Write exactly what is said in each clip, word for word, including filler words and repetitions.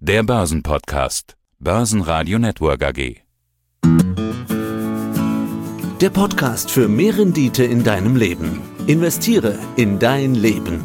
Der Börsenpodcast. Börsenradio Network A G. Der Podcast für mehr Rendite in deinem Leben. Investiere in dein Leben.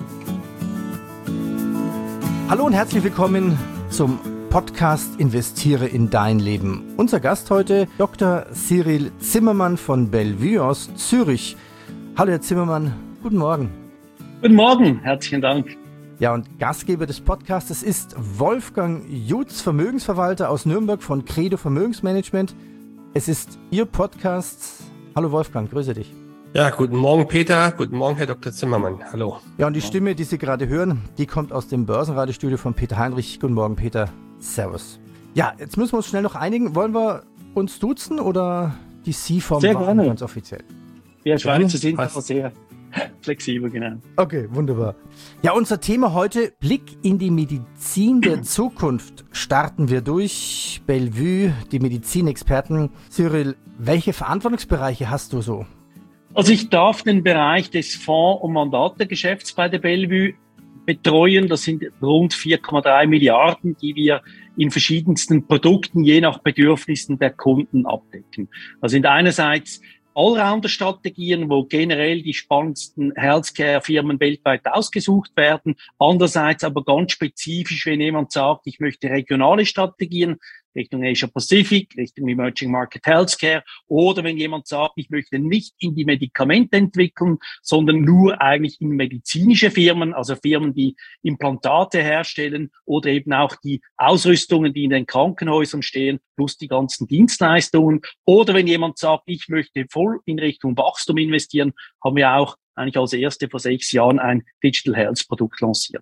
Hallo und herzlich willkommen zum Podcast Investiere in dein Leben. Unser Gast heute, Doktor Cyril Zimmermann von Bellevue aus Zürich. Hallo Herr Zimmermann, guten Morgen. Guten Morgen, herzlichen Dank. Ja, und Gastgeber des Podcasts ist Wolfgang Jutz, Vermögensverwalter aus Nürnberg von Credo Vermögensmanagement. Es ist Ihr Podcast. Hallo Wolfgang, grüße dich. Ja, guten Morgen Peter, guten Morgen Herr Doktor Zimmermann, hallo. Ja, und die Stimme, die Sie gerade hören, die kommt aus dem Börsenradiostudio von Peter Heinrich. Guten Morgen Peter, servus. Ja, jetzt müssen wir uns schnell noch einigen. Wollen wir uns duzen oder die Sie-Form sehr gerne, ganz offiziell? Wir Schweizer sind aber sehr flexibel, genau. Okay, wunderbar. Ja, unser Thema heute, Blick in die Medizin der Zukunft. Starten wir durch. Bellevue, die Medizinexperten. Cyril, welche Verantwortungsbereiche hast du so? Also ich darf den Bereich des Fonds- und Mandategeschäfts bei der Bellevue betreuen. Das sind rund vier Komma drei Milliarden, die wir in verschiedensten Produkten je nach Bedürfnissen der Kunden abdecken. Das sind einerseits Allrounder-Strategien, wo generell die spannendsten Healthcare-Firmen weltweit ausgesucht werden. Andererseits aber ganz spezifisch, wenn jemand sagt, ich möchte regionale Strategien Richtung Asia Pacific, Richtung Emerging Market Healthcare, oder wenn jemand sagt, ich möchte nicht in die Medikamente entwickeln, sondern nur eigentlich in medizinische Firmen, also Firmen, die Implantate herstellen oder eben auch die Ausrüstungen, die in den Krankenhäusern stehen, plus die ganzen Dienstleistungen. Oder wenn jemand sagt, ich möchte voll in Richtung Wachstum investieren, haben wir auch eigentlich als erste vor sechs Jahren ein Digital Health Produkt lanciert.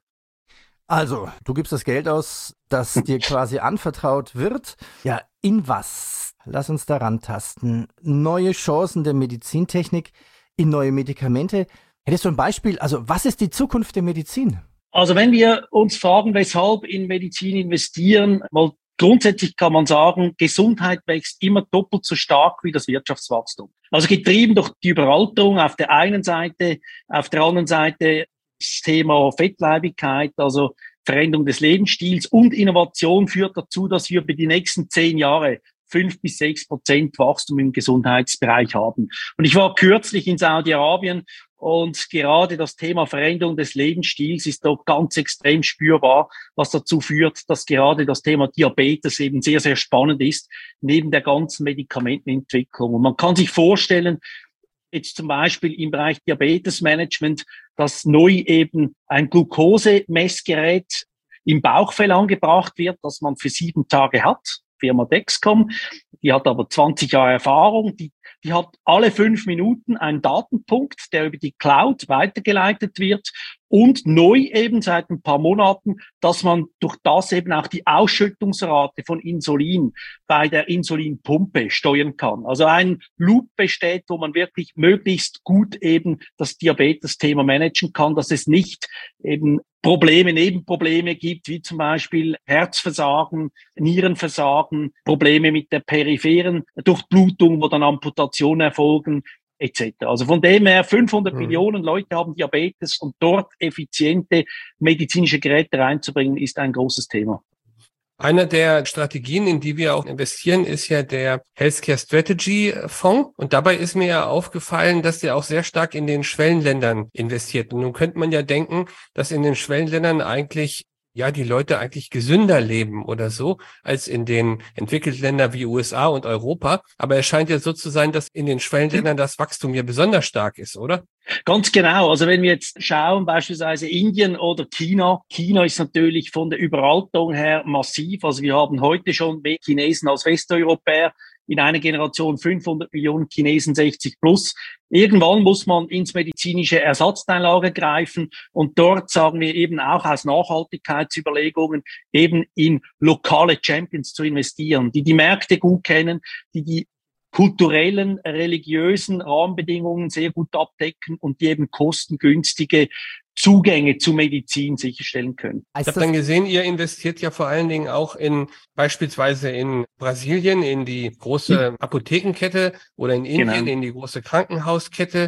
Also, du gibst das Geld aus, das dir quasi anvertraut wird. Ja, in was? Lass uns daran tasten. Neue Chancen der Medizintechnik in neue Medikamente. Hättest du ein Beispiel? Also, was ist die Zukunft der Medizin? Also, wenn wir uns fragen, weshalb in Medizin investieren, mal grundsätzlich kann man sagen, Gesundheit wächst immer doppelt so stark wie das Wirtschaftswachstum. Also getrieben durch die Überalterung auf der einen Seite, auf der anderen Seite das Thema Fettleibigkeit, also Veränderung des Lebensstils und Innovation führt dazu, dass wir über die nächsten zehn Jahre fünf bis sechs Prozent Wachstum im Gesundheitsbereich haben. Und ich war kürzlich in Saudi-Arabien und gerade das Thema Veränderung des Lebensstils ist dort ganz extrem spürbar, was dazu führt, dass gerade das Thema Diabetes eben sehr, sehr spannend ist, neben der ganzen Medikamentenentwicklung. Und man kann sich vorstellen, jetzt zum Beispiel im Bereich Diabetesmanagement, dass neu eben ein Glukosemessgerät im Bauchfell angebracht wird, das man für sieben Tage hat. Firma Dexcom, die hat aber zwanzig Jahre Erfahrung, die, die hat alle fünf Minuten einen Datenpunkt, der über die Cloud weitergeleitet wird und neu eben seit ein paar Monaten, dass man durch das eben auch die Ausschüttungsrate von Insulin bei der Insulinpumpe steuern kann. Also ein Loop besteht, wo man wirklich möglichst gut eben das Diabetes-Thema managen kann, dass es nicht eben Probleme, Nebenprobleme gibt, wie zum Beispiel Herzversagen, Nierenversagen, Probleme mit der peripheren Durchblutung, wo dann Amputationen erfolgen, et cetera. Also von dem her, fünfhundert mhm. Millionen Leute haben Diabetes und dort effiziente medizinische Geräte reinzubringen, ist ein großes Thema. Eine der Strategien, in die wir auch investieren, ist ja der Healthcare Strategy Fonds. Und dabei ist mir ja aufgefallen, dass der auch sehr stark in den Schwellenländern investiert. Und nun könnte man ja denken, dass in den Schwellenländern eigentlich ja die Leute eigentlich gesünder leben oder so, als in den entwickelten Ländern wie U S A und Europa. Aber es scheint ja so zu sein, dass in den Schwellenländern das Wachstum ja besonders stark ist, oder? Ganz genau. Also wenn wir jetzt schauen, beispielsweise Indien oder China. China ist natürlich von der Überalterung her massiv. Also wir haben heute schon mehr Chinesen als Westeuropäer. In einer Generation fünfhundert Millionen Chinesen, sechzig plus. Irgendwann muss man ins medizinische Ersatzteillager greifen und dort sagen wir eben auch aus Nachhaltigkeitsüberlegungen eben in lokale Champions zu investieren, die die Märkte gut kennen, die die kulturellen, religiösen Rahmenbedingungen sehr gut abdecken und die eben kostengünstige Zugänge zu Medizin sicherstellen können. Ich habe dann gesehen, ihr investiert ja vor allen Dingen auch in beispielsweise in Brasilien, in die große Apothekenkette oder in Indien, genau. in die große Krankenhauskette.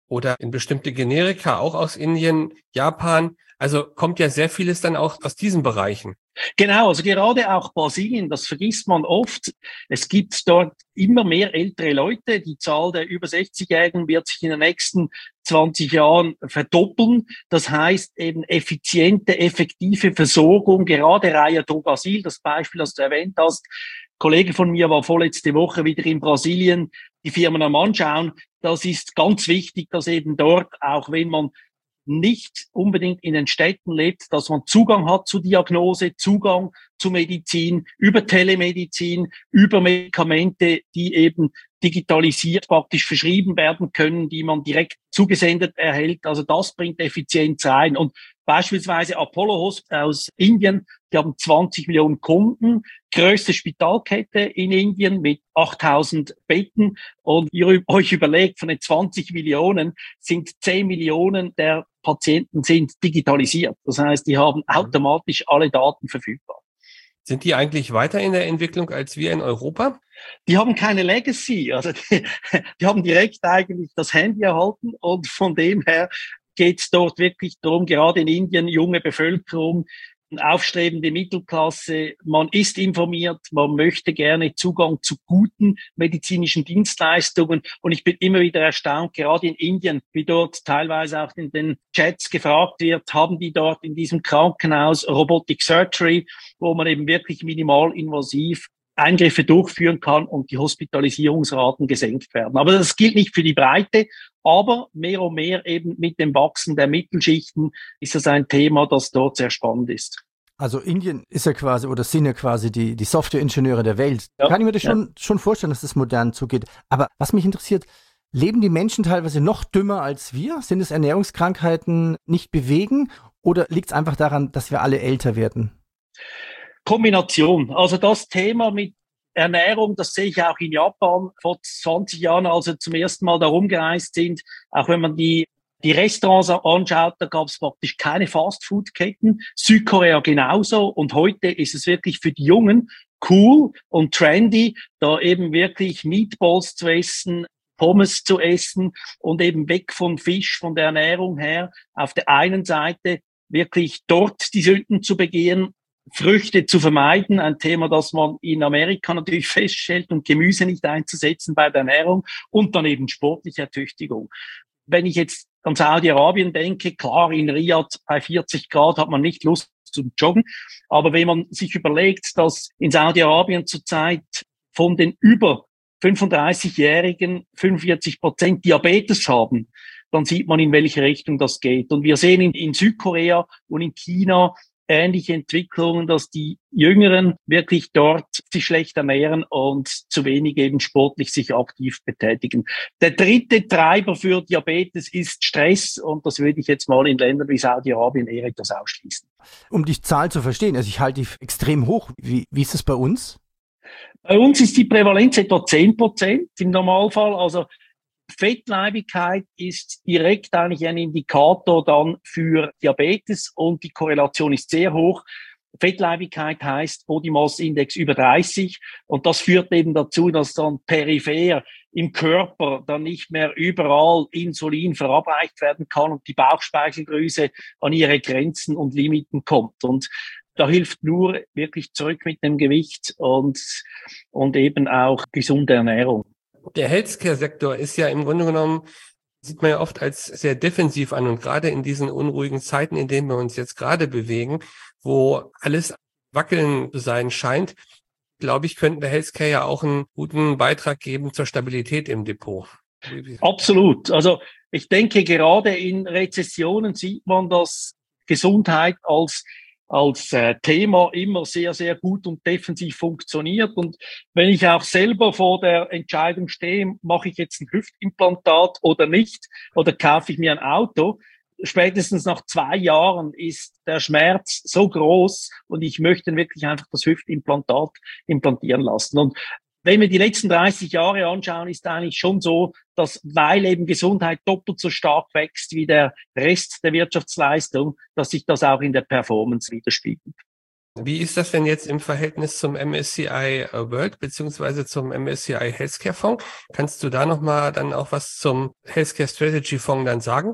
oder in bestimmte Generika auch aus Indien, Japan. Also kommt ja sehr vieles dann auch aus diesen Bereichen. Genau, also gerade auch Brasilien, das vergisst man oft. Es gibt dort immer mehr ältere Leute. Die Zahl der über sechzigjährigen wird sich in den nächsten zwanzig Jahren verdoppeln. Das heißt eben effiziente, effektive Versorgung, gerade Raia Drogasil, das Beispiel, das du erwähnt hast. Ein Kollege von mir war vorletzte Woche wieder in Brasilien, die Firmen am Anschauen. Das ist ganz wichtig, dass eben dort, auch wenn man nicht unbedingt in den Städten lebt, dass man Zugang hat zu Diagnose, Zugang zu Medizin, über Telemedizin, über Medikamente, die eben digitalisiert praktisch verschrieben werden können, die man direkt zugesendet erhält. Also das bringt Effizienz rein. Und beispielsweise Apollo Hospital aus Indien, die haben zwanzig Millionen Kunden, größte Spitalkette in Indien mit achttausend Betten. Und ihr euch überlegt, von den zwanzig Millionen sind zehn Millionen der Patienten sind digitalisiert. Das heißt, die haben automatisch alle Daten verfügbar. Sind die eigentlich weiter in der Entwicklung als wir in Europa? Die haben keine Legacy. Also die, die haben direkt eigentlich das Handy erhalten und von dem her geht es dort wirklich darum, gerade in Indien, junge Bevölkerung, aufstrebende Mittelklasse, man ist informiert, man möchte gerne Zugang zu guten medizinischen Dienstleistungen und ich bin immer wieder erstaunt, gerade in Indien, wie dort teilweise auch in den Chats gefragt wird, haben die dort in diesem Krankenhaus Robotic Surgery, wo man eben wirklich minimalinvasiv Eingriffe durchführen kann und die Hospitalisierungsraten gesenkt werden. Aber das gilt nicht für die Breite, aber mehr und mehr eben mit dem Wachsen der Mittelschichten ist das ein Thema, das dort sehr spannend ist. Also Indien ist ja quasi oder sind ja quasi die, die Softwareingenieure der Welt. Ja, kann ich mir das schon, ja. schon vorstellen, dass das modern zugeht. Aber was mich interessiert, leben die Menschen teilweise noch dümmer als wir? Sind es Ernährungskrankheiten, nicht bewegen? Oder liegt es einfach daran, dass wir alle älter werden? Kombination. Also das Thema mit Ernährung, das sehe ich auch in Japan vor zwanzig Jahren, als wir zum ersten Mal da rumgereist sind. Auch wenn man die, die Restaurants anschaut, da gab es praktisch keine Fastfood-Ketten. Südkorea genauso. Und heute ist es wirklich für die Jungen cool und trendy, da eben wirklich Meatballs zu essen, Pommes zu essen und eben weg von Fisch, von der Ernährung her. Auf der einen Seite wirklich dort die Sünden zu begehen, Früchte zu vermeiden, ein Thema, das man in Amerika natürlich feststellt, und Gemüse nicht einzusetzen bei der Ernährung und dann eben sportliche Ertüchtigung. Wenn ich jetzt an Saudi-Arabien denke, klar, in Riyadh bei vierzig Grad hat man nicht Lust zum Joggen, aber wenn man sich überlegt, dass in Saudi-Arabien zurzeit von den über fünfunddreißigjährigen fünfundvierzig Prozent Diabetes haben, dann sieht man, in welche Richtung das geht. Und wir sehen in, in Südkorea und in China ähnliche Entwicklungen, dass die Jüngeren wirklich dort sich schlecht ernähren und zu wenig eben sportlich sich aktiv betätigen. Der dritte Treiber für Diabetes ist Stress und das würde ich jetzt mal in Ländern wie Saudi-Arabien eher etwas ausschließen. Um die Zahl zu verstehen, also ich halte die extrem hoch. Wie, wie ist es bei uns? Bei uns ist die Prävalenz etwa zehn Prozent im Normalfall, also Fettleibigkeit ist direkt eigentlich ein Indikator dann für Diabetes und die Korrelation ist sehr hoch. Fettleibigkeit heißt Body Mass Index über dreißig und das führt eben dazu, dass dann peripher im Körper dann nicht mehr überall Insulin verabreicht werden kann und die Bauchspeicheldrüse an ihre Grenzen und Limiten kommt. Und da hilft nur wirklich zurück mit dem Gewicht und, und eben auch gesunde Ernährung. Der Healthcare-Sektor ist ja im Grunde genommen, sieht man ja oft als sehr defensiv an und gerade in diesen unruhigen Zeiten, in denen wir uns jetzt gerade bewegen, wo alles wackeln zu sein scheint, glaube ich, könnte der Healthcare ja auch einen guten Beitrag geben zur Stabilität im Depot. Absolut. Also ich denke, gerade in Rezessionen sieht man, dass Gesundheit als als äh, Thema immer sehr, sehr gut und defensiv funktioniert. Und wenn ich auch selber vor der Entscheidung stehe, mache ich jetzt ein Hüftimplantat oder nicht, oder kaufe ich mir ein Auto, spätestens nach zwei Jahren ist der Schmerz so groß und ich möchte wirklich einfach das Hüftimplantat implantieren lassen. Und wenn wir die letzten dreißig Jahre anschauen, ist eigentlich schon so, dass, weil eben Gesundheit doppelt so stark wächst wie der Rest der Wirtschaftsleistung, dass sich das auch in der Performance widerspiegelt. Wie ist das denn jetzt im Verhältnis zum M S C I World beziehungsweise zum M S C I Healthcare Fonds? Kannst du da nochmal dann auch was zum Healthcare Strategy Fonds dann sagen?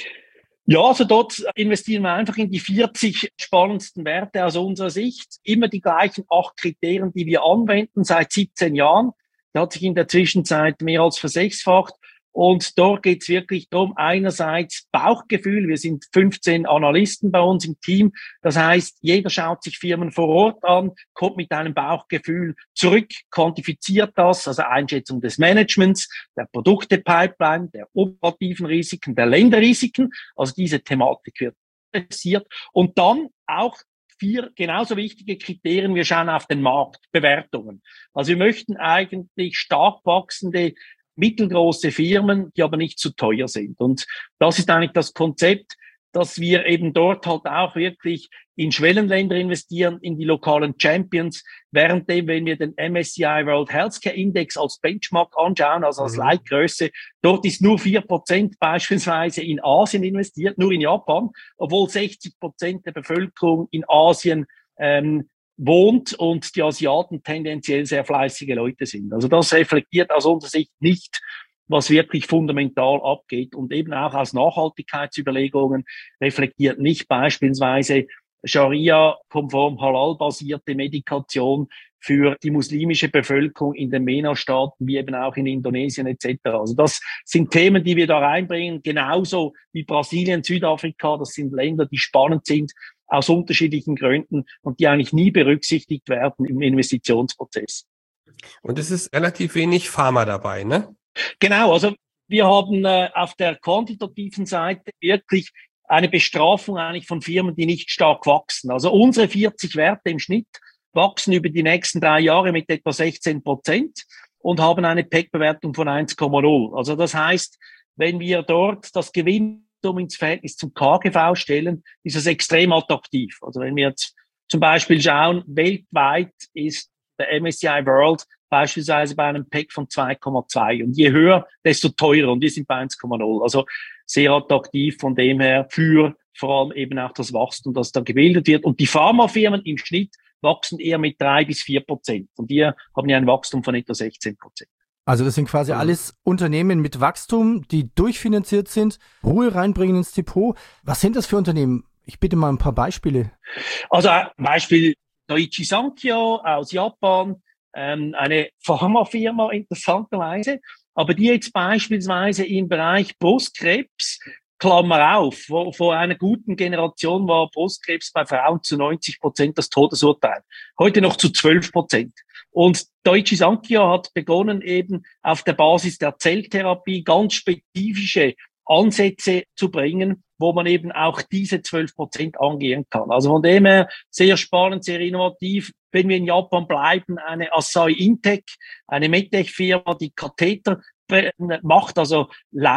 Ja, also dort investieren wir einfach in die vierzig spannendsten Werte aus unserer Sicht. Immer die gleichen acht Kriterien, die wir anwenden seit siebzehn Jahren. Da hat sich in der Zwischenzeit mehr als versechsfacht. Und dort geht es wirklich darum, einerseits Bauchgefühl. Wir sind fünfzehn Analysten bei uns im Team. Das heißt, jeder schaut sich Firmen vor Ort an, kommt mit einem Bauchgefühl zurück, quantifiziert das, also Einschätzung des Managements, der Produkte-Pipeline, der operativen Risiken, der Länderrisiken. Also diese Thematik wird interessiert. Und dann auch vier genauso wichtige Kriterien. Wir schauen auf den Markt, Bewertungen. Also wir möchten eigentlich stark wachsende mittelgroße Firmen, die aber nicht zu teuer sind. Und das ist eigentlich das Konzept, dass wir eben dort halt auch wirklich in Schwellenländer investieren, in die lokalen Champions, währenddem, wenn wir den M S C I World Healthcare Index als Benchmark anschauen, also als mhm. Leitgröße, dort ist nur vier Prozent beispielsweise in Asien investiert, nur in Japan, obwohl sechzig Prozent der Bevölkerung in Asien ähm, wohnt und die Asiaten tendenziell sehr fleißige Leute sind. Also das reflektiert aus unserer Sicht nicht, was wirklich fundamental abgeht, und eben auch aus Nachhaltigkeitsüberlegungen reflektiert nicht beispielsweise Scharia-konform halal-basierte Medikation für die muslimische Bevölkerung in den MENA-Staaten, wie eben auch in Indonesien et cetera. Also das sind Themen, die wir da reinbringen, genauso wie Brasilien, Südafrika. Das sind Länder, die spannend sind, aus unterschiedlichen Gründen und die eigentlich nie berücksichtigt werden im Investitionsprozess. Und es ist relativ wenig Pharma dabei, ne? Genau, also wir haben äh, auf der quantitativen Seite wirklich eine Bestrafung eigentlich von Firmen, die nicht stark wachsen. Also unsere vierzig Werte im Schnitt wachsen über die nächsten drei Jahre mit etwa sechzehn Prozent und haben eine P E G-Bewertung von eins Komma null. Also das heißt, wenn wir dort das Gewinn ins Verhältnis zum K G V stellen, ist es extrem attraktiv. Also wenn wir jetzt zum Beispiel schauen, weltweit ist der M S C I World beispielsweise bei einem P E G von zwei Komma zwei, und je höher, desto teurer, und wir sind bei eins Komma null. Also sehr attraktiv von dem her für vor allem eben auch das Wachstum, das da gebildet wird. Und die Pharmafirmen im Schnitt wachsen eher mit drei bis vier Prozent. Und wir haben ja ein Wachstum von etwa sechzehn Prozent. Also das sind quasi alles Unternehmen mit Wachstum, die durchfinanziert sind, Ruhe reinbringen ins Depot. Was sind das für Unternehmen? Ich bitte mal ein paar Beispiele. Also Beispiel Daiichi Sankyo aus Japan, ähm, eine Pharmafirma interessanterweise, aber die jetzt beispielsweise im Bereich Brustkrebs, Klammer auf, vor, vor einer guten Generation war Brustkrebs bei Frauen zu neunzig Prozent das Todesurteil. Heute noch zu zwölf Prozent. Und Daiichi Sankyo hat begonnen, eben auf der Basis der Zelltherapie ganz spezifische Ansätze zu bringen, wo man eben auch diese zwölf Prozent angehen kann. Also von dem her sehr spannend, sehr innovativ. Wenn wir in Japan bleiben, eine Asahi Intech, eine MedTech-Firma, die Katheter macht, also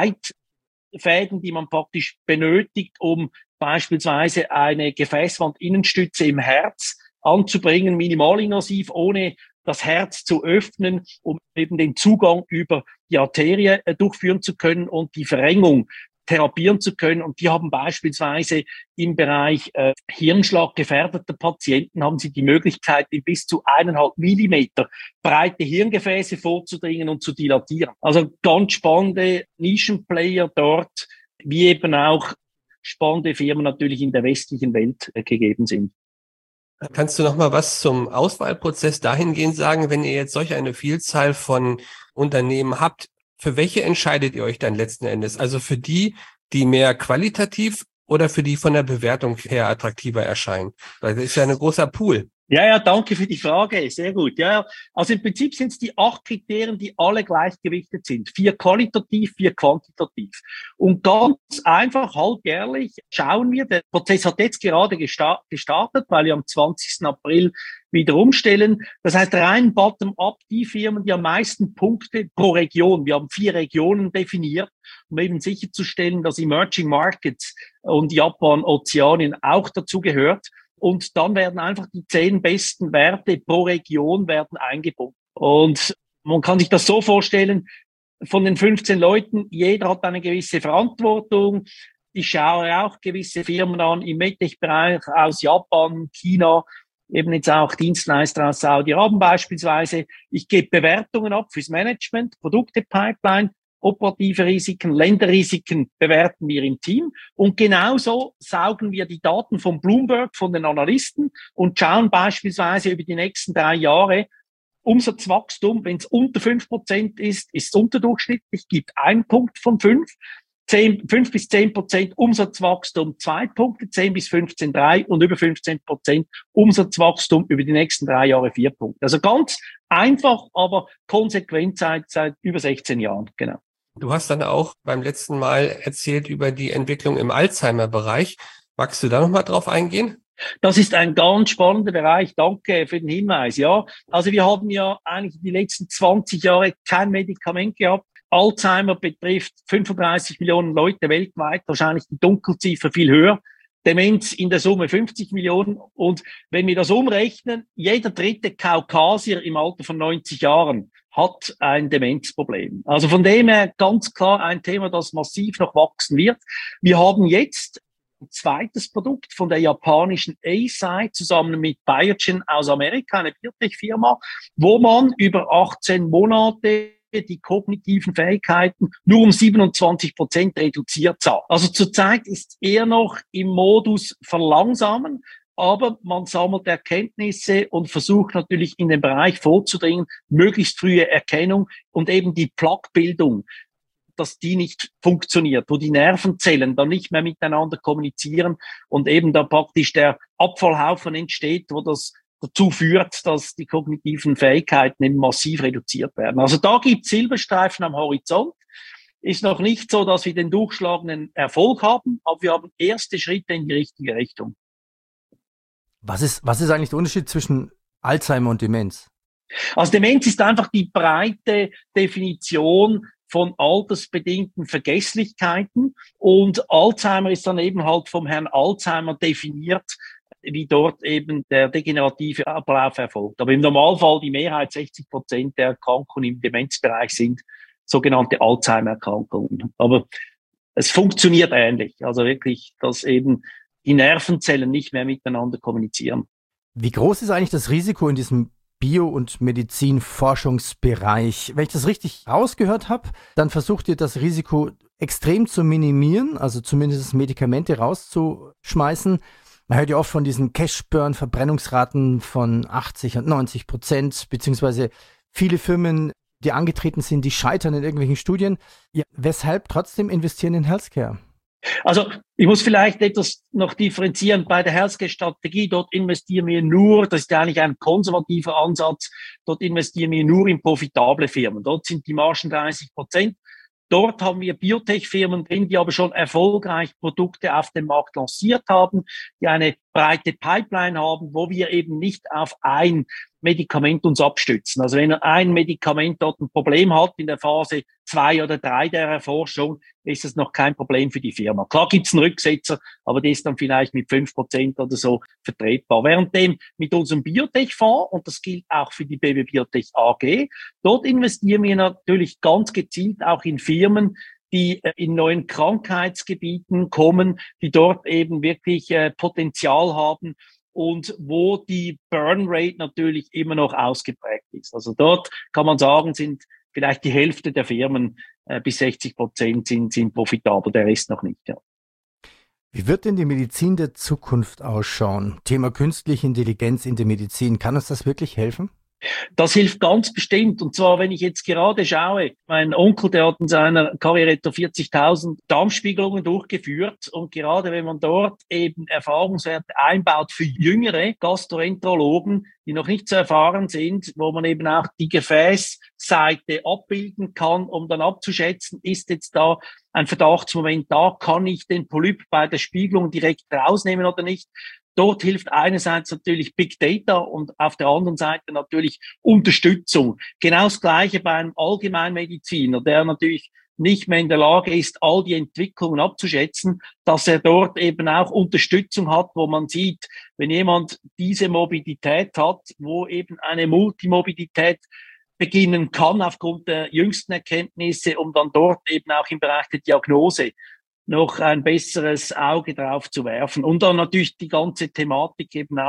Leitfäden, die man praktisch benötigt, um beispielsweise eine Gefäßwandinnenstütze im Herz anzubringen, minimalinvasiv, ohne das Herz zu öffnen, um eben den Zugang über die Arterie äh, durchführen zu können und die Verrengung therapieren zu können. Und die haben beispielsweise im Bereich äh, Hirnschlag gefährdeter Patienten haben sie die Möglichkeit, in bis zu eineinhalb Millimeter breite Hirngefäße vorzudringen und zu dilatieren. Also ganz spannende Nischenplayer dort, wie eben auch spannende Firmen natürlich in der westlichen Welt äh, gegeben sind. Kannst du noch mal was zum Auswahlprozess dahingehend sagen, wenn ihr jetzt solch eine Vielzahl von Unternehmen habt, für welche entscheidet ihr euch dann letzten Endes? Also für die, die mehr qualitativ oder für die von der Bewertung her attraktiver erscheinen? Weil das ist ja ein großer Pool. Ja, ja, danke für die Frage. Sehr gut. Ja, also im Prinzip sind es die acht Kriterien, die alle gleichgewichtet sind. Vier qualitativ, vier quantitativ. Und ganz einfach, halbjährlich schauen wir, der Prozess hat jetzt gerade gestartet, weil wir am zwanzigsten April wieder umstellen. Das heißt, rein bottom-up, die Firmen, die am meisten Punkte pro Region, wir haben vier Regionen definiert, um eben sicherzustellen, dass Emerging Markets und Japan, Ozeanien auch dazu gehört. Und dann werden einfach die zehn besten Werte pro Region werden eingebunden. Und man kann sich das so vorstellen, von den fünfzehn Leuten, jeder hat eine gewisse Verantwortung. Ich schaue auch gewisse Firmen an im MedTech-Bereich aus Japan, China, eben jetzt auch Dienstleister aus Saudi-Arabien beispielsweise. Ich gebe Bewertungen ab fürs Management, Produkte-Pipeline, operative Risiken, Länderrisiken bewerten wir im Team. Und genauso saugen wir die Daten von Bloomberg, von den Analysten und schauen beispielsweise über die nächsten drei Jahre, Umsatzwachstum, wenn es unter fünf Prozent ist, ist es unterdurchschnittlich, gibt ein Punkt von fünf. fünf bis zehn Prozent Umsatzwachstum, zwei Punkte, zehn bis fünfzehn, drei und über fünfzehn Prozent Umsatzwachstum über die nächsten drei Jahre, vier Punkte. Also ganz einfach, aber konsequent seit, seit über sechzehn Jahren, genau. Du hast dann auch beim letzten Mal erzählt über die Entwicklung im Alzheimer-Bereich. Magst du da nochmal drauf eingehen? Das ist ein ganz spannender Bereich. Danke für den Hinweis. Ja, also wir haben ja eigentlich die letzten zwanzig Jahre kein Medikament gehabt. Alzheimer betrifft fünfunddreißig Millionen Leute weltweit, wahrscheinlich die Dunkelziffer viel höher. Demenz in der Summe fünfzig Millionen. Und wenn wir das umrechnen, jeder dritte Kaukasier im Alter von neunzig Jahren hat ein Demenzproblem. Also von dem her ganz klar ein Thema, das massiv noch wachsen wird. Wir haben jetzt ein zweites Produkt von der japanischen Eisai zusammen mit Biogen aus Amerika, eine Biotech-Firma, wo man über achtzehn Monate die kognitiven Fähigkeiten nur um siebenundzwanzig Prozent reduziert hat. Also zurzeit ist eher noch im Modus verlangsamen, aber man sammelt Erkenntnisse und versucht natürlich in den Bereich vorzudringen, möglichst frühe Erkennung und eben die Plaquebildung, dass die nicht funktioniert, wo die Nervenzellen dann nicht mehr miteinander kommunizieren und eben da praktisch der Abfallhaufen entsteht, wo das dazu führt, dass die kognitiven Fähigkeiten eben massiv reduziert werden. Also da gibt es Silberstreifen am Horizont. Ist noch nicht so, dass wir den durchschlagenden Erfolg haben, aber wir haben erste Schritte in die richtige Richtung. Was ist, was ist eigentlich der Unterschied zwischen Alzheimer und Demenz? Also Demenz ist einfach die breite Definition von altersbedingten Vergesslichkeiten und Alzheimer ist dann eben halt vom Herrn Alzheimer definiert, wie dort eben der degenerative Ablauf erfolgt. Aber im Normalfall die Mehrheit, sechzig Prozent der Erkrankungen im Demenzbereich sind sogenannte Alzheimer-Erkrankungen. Aber es funktioniert ähnlich. Also wirklich, dass eben die Nervenzellen nicht mehr miteinander kommunizieren. Wie groß ist eigentlich das Risiko in diesem Bio- und Medizinforschungsbereich? Wenn ich das richtig rausgehört habe, dann versucht ihr das Risiko extrem zu minimieren, also zumindest Medikamente rauszuschmeißen. Man hört ja oft von diesen Cash-Burn-Verbrennungsraten von achtzig und neunzig Prozent, beziehungsweise viele Firmen, die angetreten sind, die scheitern in irgendwelchen Studien. Ja, weshalb trotzdem investieren in Healthcare? Also ich muss vielleicht etwas noch differenzieren. Bei der Healthcare-Strategie, dort investieren wir nur, das ist ja eigentlich ein konservativer Ansatz, dort investieren wir nur in profitable Firmen. Dort sind die Margen dreißig Prozent. Dort haben wir Biotech-Firmen drin, die aber schon erfolgreich Produkte auf dem Markt lanciert haben, die eine breite Pipeline haben, wo wir eben nicht auf ein Medikament uns abstützen. Also wenn ein Medikament dort ein Problem hat in der Phase zwei oder drei der Erforschung, ist es noch kein Problem für die Firma. Klar gibt's einen Rücksetzer, aber der ist dann vielleicht mit fünf Prozent oder so vertretbar. Währenddem mit unserem Biotech-Fonds, und das gilt auch für die B W Biotech A G, dort investieren wir natürlich ganz gezielt auch in Firmen, die in neuen Krankheitsgebieten kommen, die dort eben wirklich äh, Potenzial haben und wo die Burn Rate natürlich immer noch ausgeprägt ist. Also dort kann man sagen, sind vielleicht die Hälfte der Firmen äh, bis sechzig Prozent sind, sind profitabel, der Rest noch nicht. Ja. Wie wird denn die Medizin der Zukunft ausschauen? Thema künstliche Intelligenz in der Medizin, kann uns das wirklich helfen? Das hilft ganz bestimmt. Und zwar, wenn ich jetzt gerade schaue, mein Onkel, der hat in seiner Karriere etwa vierzigtausend Darmspiegelungen durchgeführt. Und gerade wenn man dort eben Erfahrungswerte einbaut für jüngere Gastroenterologen, die noch nicht so erfahren sind, wo man eben auch die Gefäßseite abbilden kann, um dann abzuschätzen, ist jetzt da ein Verdachtsmoment da, kann ich den Polyp bei der Spiegelung direkt rausnehmen oder nicht? Dort hilft einerseits natürlich Big Data und auf der anderen Seite natürlich Unterstützung. Genau das Gleiche beim Allgemeinmediziner, der natürlich nicht mehr in der Lage ist, all die Entwicklungen abzuschätzen, dass er dort eben auch Unterstützung hat, wo man sieht, wenn jemand diese Morbidität hat, wo eben eine Multimorbidität beginnen kann aufgrund der jüngsten Erkenntnisse, um dann dort eben auch im Bereich der Diagnose noch ein besseres Auge drauf zu werfen. Und dann natürlich die ganze Thematik eben auch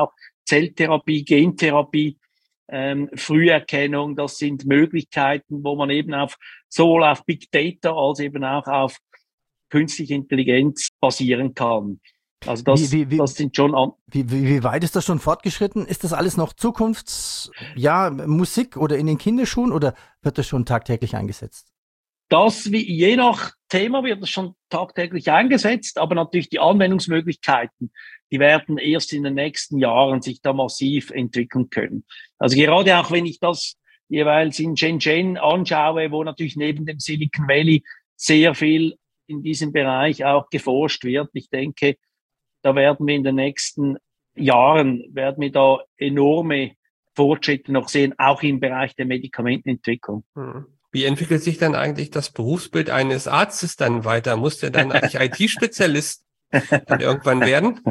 Zelltherapie, Gentherapie, ähm, Früherkennung. Das sind Möglichkeiten, wo man eben auf sowohl auf Big Data als eben auch auf künstliche Intelligenz basieren kann. Also das, wie, wie, wie, das sind schon an wie, wie, wie weit ist das schon fortgeschritten? Ist das alles noch Zukunfts, ja, Musik oder in den Kinderschuhen oder wird das schon tagtäglich eingesetzt? Das, wie, je nach Thema wird das schon tagtäglich eingesetzt, aber natürlich die Anwendungsmöglichkeiten, die werden erst in den nächsten Jahren sich da massiv entwickeln können. Also gerade auch wenn ich das jeweils in Shenzhen anschaue, wo natürlich neben dem Silicon Valley sehr viel in diesem Bereich auch geforscht wird. Ich denke, da werden wir in den nächsten Jahren, werden wir da enorme Fortschritte noch sehen, auch im Bereich der Medikamentenentwicklung. Wie entwickelt sich dann eigentlich das Berufsbild eines Arztes dann weiter? Muss der dann eigentlich I T-Spezialist dann irgendwann werden?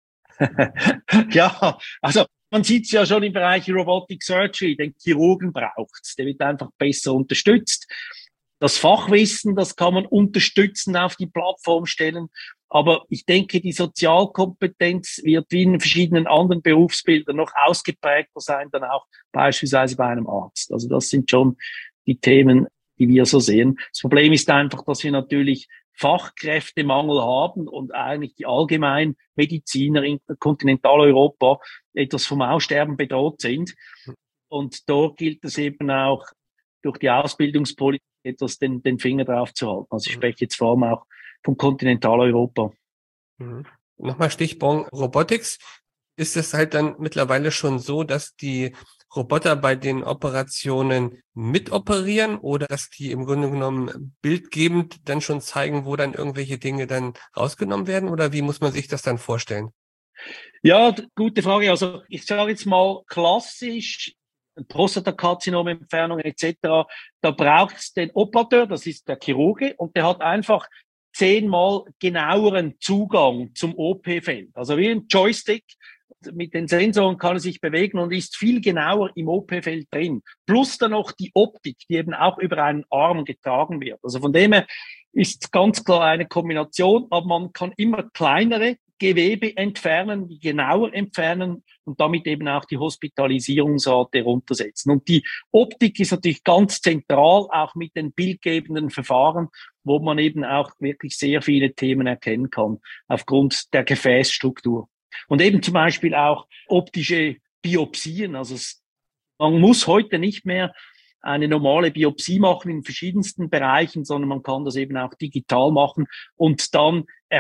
Ja, also man sieht es ja schon im Bereich Robotic Surgery, den Chirurgen braucht's, der wird einfach besser unterstützt. Das Fachwissen, das kann man unterstützen, auf die Plattform stellen. Aber ich denke, die Sozialkompetenz wird wie in verschiedenen anderen Berufsbildern noch ausgeprägter sein, dann auch beispielsweise bei einem Arzt. Also das sind schon die Themen, die wir so sehen. Das Problem ist einfach, dass wir natürlich Fachkräftemangel haben und eigentlich die Allgemeinmediziner in Kontinentaleuropa etwas vom Aussterben bedroht sind. Und dort gilt es eben auch durch die Ausbildungspolitik etwas den, den Finger drauf zu halten. Also ich spreche jetzt vor allem auch vom Kontinentaleuropa. Mhm. Nochmal Stichpunkt Robotics. Ist es halt dann mittlerweile schon so, dass die Roboter bei den Operationen mitoperieren oder dass die im Grunde genommen bildgebend dann schon zeigen, wo dann irgendwelche Dinge dann rausgenommen werden? Oder wie muss man sich das dann vorstellen? Ja, gute Frage. Also ich sage jetzt mal klassisch, Prostatakarzinom-Entfernung et cetera. Da braucht es den Operateur, das ist der Chirurge, und der hat einfach zehnmal genaueren Zugang zum O P-Feld. Also wie ein Joystick. Mit den Sensoren kann er sich bewegen und ist viel genauer im O P-Feld drin. Plus dann noch die Optik, die eben auch über einen Arm getragen wird. Also von dem her ist ganz klar eine Kombination, aber man kann immer kleinere Gewebe entfernen, die genauer entfernen und damit eben auch die Hospitalisierungsrate runtersetzen. Und die Optik ist natürlich ganz zentral, auch mit den bildgebenden Verfahren, wo man eben auch wirklich sehr viele Themen erkennen kann, aufgrund der Gefäßstruktur. Und eben zum Beispiel auch optische Biopsien. Also es, man muss heute nicht mehr eine normale Biopsie machen in verschiedensten Bereichen, sondern man kann das eben auch digital machen und dann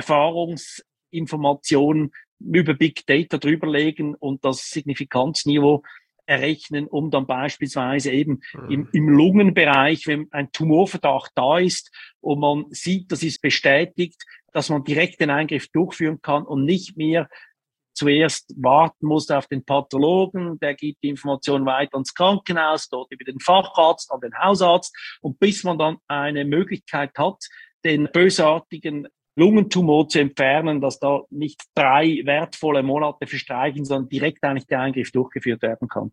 Erfahrungsinformationen über Big Data drüberlegen und das Signifikanzniveau errechnen, um dann beispielsweise eben mhm. im, im Lungenbereich, wenn ein Tumorverdacht da ist und man sieht, das ist bestätigt, dass man direkt den Eingriff durchführen kann und nicht mehr zuerst warten muss auf den Pathologen, der gibt die Information weiter ans Krankenhaus, dort über den Facharzt, an den Hausarzt und bis man dann eine Möglichkeit hat, den bösartigen Lungentumor zu entfernen, dass da nicht drei wertvolle Monate verstreichen, sondern direkt eigentlich der Eingriff durchgeführt werden kann.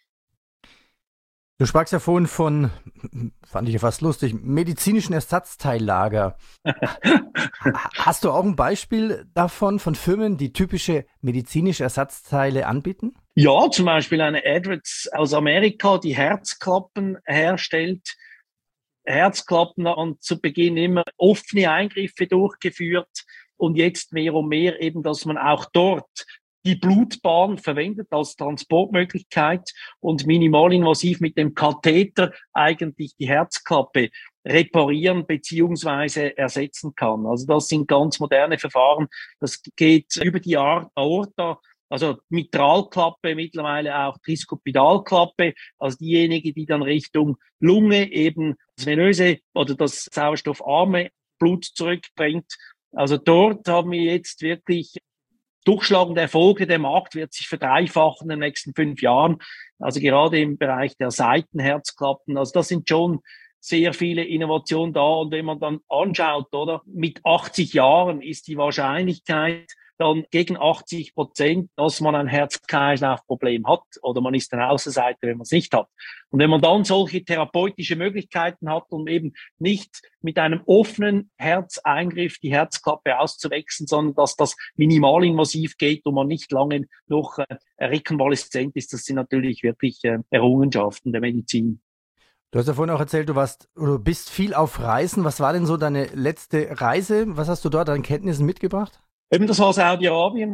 Du sprachst ja vorhin von, fand ich ja fast lustig, medizinischen Ersatzteillager. Hast du auch ein Beispiel davon, von Firmen, die typische medizinische Ersatzteile anbieten? Ja, zum Beispiel eine Edwards aus Amerika, die Herzklappen herstellt. Herzklappen haben zu Beginn immer offene Eingriffe durchgeführt und jetzt mehr und mehr eben, dass man auch dort die Blutbahn verwendet als Transportmöglichkeit und minimalinvasiv mit dem Katheter eigentlich die Herzklappe reparieren beziehungsweise ersetzen kann. Also das sind ganz moderne Verfahren. Das geht über die Aorta, also Mitralklappe, mittlerweile auch Triskopidalklappe, also diejenige, die dann Richtung Lunge eben das venöse oder das sauerstoffarme Blut zurückbringt. Also dort haben wir jetzt wirklich durchschlagende Erfolge. Der Markt wird sich verdreifachen in den nächsten fünf Jahren. Also gerade im Bereich der Seitenherzklappen. Also das sind schon sehr viele Innovationen da. Und wenn man dann anschaut, oder, mit achtzig Jahren ist die Wahrscheinlichkeit, dann gegen achtzig Prozent, dass man ein Herz-Kreislauf-Problem hat oder man ist eine Außenseiter, wenn man es nicht hat. Und wenn man dann solche therapeutische Möglichkeiten hat, um eben nicht mit einem offenen Herzeingriff die Herzklappe auszuwechseln, sondern dass das minimalinvasiv geht und man nicht lange noch äh, rekonvaleszent ist, das sind natürlich wirklich äh, Errungenschaften der Medizin. Du hast ja vorhin auch erzählt, du warst oder bist viel auf Reisen. Was war denn so deine letzte Reise? Was hast du dort an Kenntnissen mitgebracht? Eben, das war Saudi-Arabien.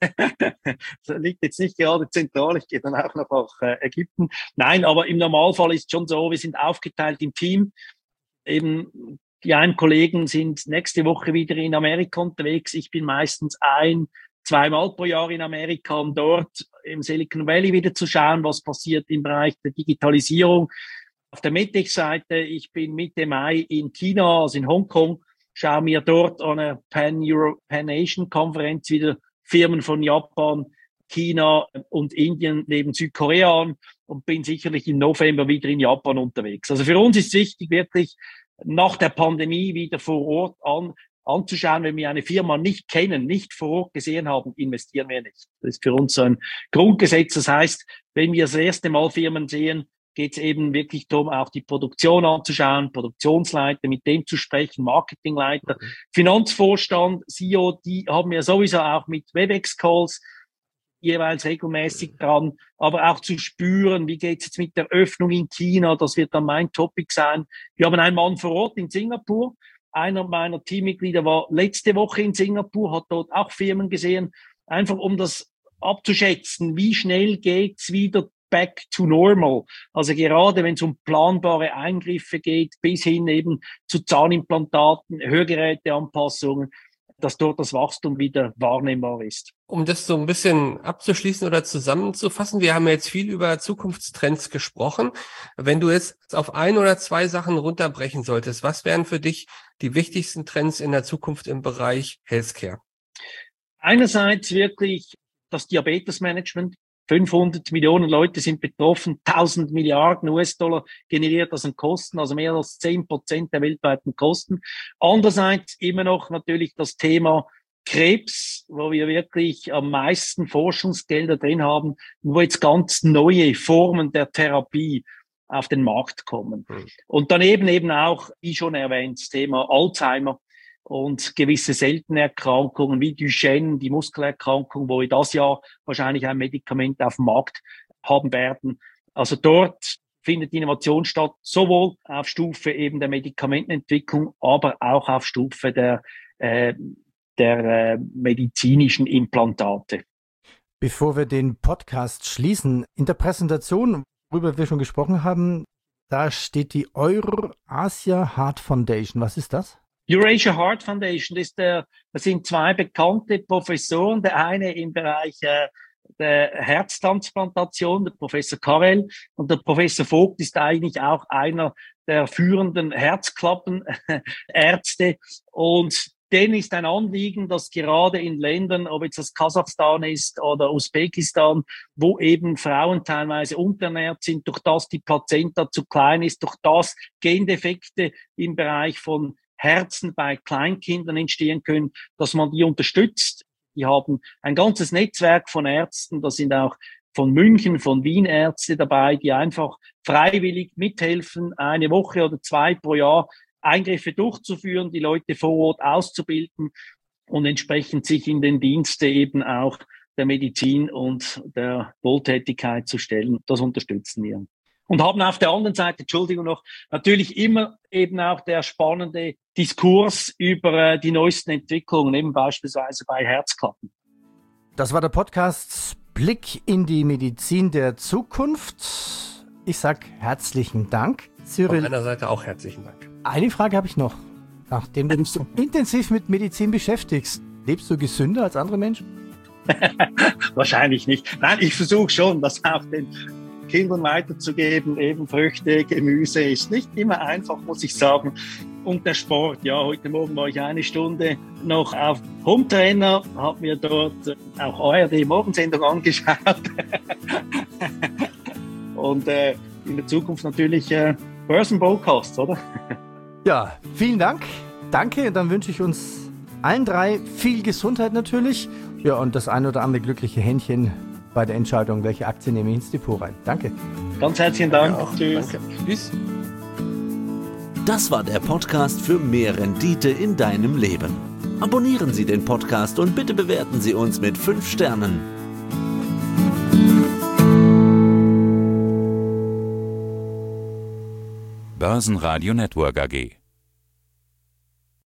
Das liegt jetzt nicht gerade zentral. Ich gehe dann auch noch nach äh, Ägypten. Nein, aber im Normalfall ist schon so, wir sind aufgeteilt im Team. Eben, die einen Kollegen sind nächste Woche wieder in Amerika unterwegs. Ich bin meistens ein, zweimal pro Jahr in Amerika, um dort im Silicon Valley wieder zu schauen, was passiert im Bereich der Digitalisierung. Auf der MedTech-Seite, ich bin Mitte Mai in China, also in Hongkong, schaue mir dort an einer Pan-Euro, Pan-Asian-Konferenz wieder Firmen von Japan, China und Indien neben Südkorea an und bin sicherlich im November wieder in Japan unterwegs. Also für uns ist wichtig, wirklich nach der Pandemie wieder vor Ort an, anzuschauen. Wenn wir eine Firma nicht kennen, nicht vor Ort gesehen haben, investieren wir nicht. Das ist für uns so ein Grundgesetz. Das heißt, wenn wir das erste Mal Firmen sehen, geht es eben wirklich darum, auch die Produktion anzuschauen, Produktionsleiter, mit dem zu sprechen, Marketingleiter, mhm. Finanzvorstand, C E O, die haben wir sowieso auch mit Webex-Calls jeweils regelmäßig dran, aber auch zu spüren, wie geht es jetzt mit der Öffnung in China, das wird dann mein Topic sein. Wir haben einen Mann vor Ort in Singapur, einer meiner Teammitglieder war letzte Woche in Singapur, hat dort auch Firmen gesehen, einfach um das abzuschätzen, wie schnell geht's wieder back to normal. Also gerade wenn es um planbare Eingriffe geht, bis hin eben zu Zahnimplantaten, Hörgeräteanpassungen, dass dort das Wachstum wieder wahrnehmbar ist. Um das so ein bisschen abzuschließen oder zusammenzufassen, wir haben jetzt viel über Zukunftstrends gesprochen. Wenn du jetzt auf ein oder zwei Sachen runterbrechen solltest, was wären für dich die wichtigsten Trends in der Zukunft im Bereich Healthcare? Einerseits wirklich das Diabetesmanagement. fünfhundert Millionen Leute sind betroffen, tausend Milliarden U S-Dollar generiert das an Kosten, also mehr als zehn Prozent der weltweiten Kosten. Andererseits immer noch natürlich das Thema Krebs, wo wir wirklich am meisten Forschungsgelder drin haben, wo jetzt ganz neue Formen der Therapie auf den Markt kommen. Mhm. Und daneben eben auch, wie schon erwähnt, das Thema Alzheimer und gewisse seltene Erkrankungen wie Duchenne, die Muskelerkrankung, wo wir das Jahr wahrscheinlich ein Medikament auf dem Markt haben werden. Also dort findet Innovation statt, sowohl auf Stufe eben der Medikamentenentwicklung, aber auch auf Stufe der, äh, der äh, medizinischen Implantate. Bevor wir den Podcast schließen, in der Präsentation, worüber wir schon gesprochen haben, da steht die Eurasia Heart Foundation. Was ist das? Eurasia Heart Foundation, das, ist der, das sind zwei bekannte Professoren, der eine im Bereich äh, der Herztransplantation, der Professor Karel, und der Professor Vogt ist eigentlich auch einer der führenden Herzklappenärzte. Und denen ist ein Anliegen, dass gerade in Ländern, ob jetzt das Kasachstan ist oder Usbekistan, wo eben Frauen teilweise unterernährt sind, durch das die Plazenta zu klein ist, durch das Gendefekte im Bereich von Herzen bei Kleinkindern entstehen können, dass man die unterstützt. Die haben ein ganzes Netzwerk von Ärzten, da sind auch von München, von Wien Ärzte dabei, die einfach freiwillig mithelfen, eine Woche oder zwei pro Jahr Eingriffe durchzuführen, die Leute vor Ort auszubilden und entsprechend sich in den Dienste eben auch der Medizin und der Wohltätigkeit zu stellen. Das unterstützen wir. Und haben auf der anderen Seite, Entschuldigung noch, natürlich immer eben auch der spannende Diskurs über äh, die neuesten Entwicklungen, eben beispielsweise bei Herzklappen. Das war der Podcast Blick in die Medizin der Zukunft. Ich sag herzlichen Dank, Cyril. Von meiner Seite auch herzlichen Dank. Eine Frage habe ich noch. Nachdem du dich so intensiv mit Medizin beschäftigst, lebst du gesünder als andere Menschen? Wahrscheinlich nicht. Nein, ich versuche schon, das auch den Kindern weiterzugeben, eben Früchte, Gemüse ist nicht immer einfach, muss ich sagen. Und der Sport, ja, heute Morgen war ich eine Stunde noch auf Hometrainer, habe mir dort auch O R D-Morgensendung angeschaut. Und äh, in der Zukunft natürlich äh, Börsenbroadcasts, oder? Ja, vielen Dank. Danke, dann wünsche ich uns allen drei viel Gesundheit natürlich Ja, und das ein oder andere glückliche Händchen bei der Entscheidung, welche Aktie nehme ich ins Depot rein. Danke. Ganz herzlichen Dank. Ja, Tschüss. Danke. Tschüss. Das war der Podcast für mehr Rendite in deinem Leben. Abonnieren Sie den Podcast und bitte bewerten Sie uns mit fünf Sternen. Börsenradio Network A G.